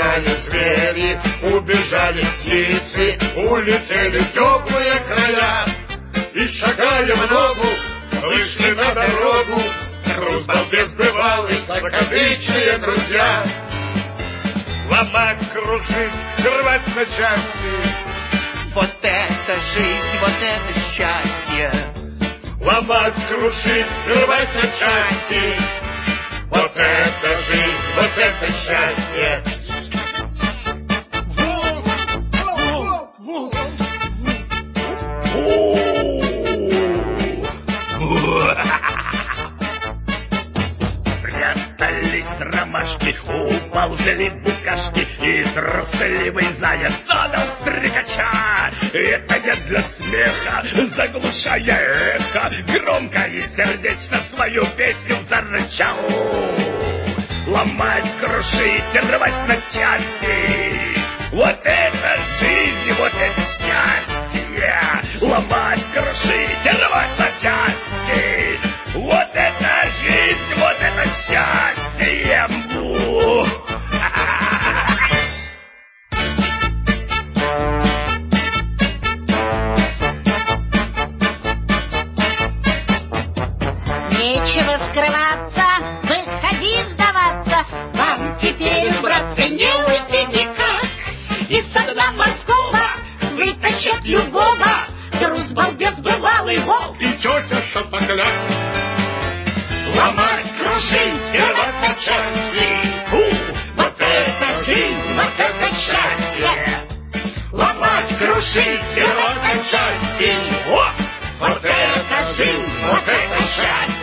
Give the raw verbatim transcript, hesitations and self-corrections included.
Убежали звери, убежали птицы, улетели в теплые края. И шагая в ногу, вышли на дорогу груз балбес бывалый, закадычные друзья. Ломать, крушить, рвать на части. Вот это жизнь, вот это счастье. Ломать, крушить, рвать на части. Вот это жизнь, вот это счастье. Прятались ромашки, уползли букашки, и трусливый заяц задал стрекача. Это не для смеха, заглушая эхо, громко и сердечно свою песню зарычал. Ломать, крушить, рвать на части. Вот это жизнь, вот это счастье. Ломать, крушить, рвать на части. Вот это жизнь, вот это счастье. Бу! Нечего скрываться, выходи сдаваться. Вам теперь, братцы, не уйти никак. Из дна морского вытащат любого. Трус, балбес, бывалый волк И тетя Шапокляк. ломать, крушить и рвать на части. Фу! Вот это жизнь, вот это счастье. Ломать, крушить и рвать на части. О! Вот это жизнь, вот это счастье.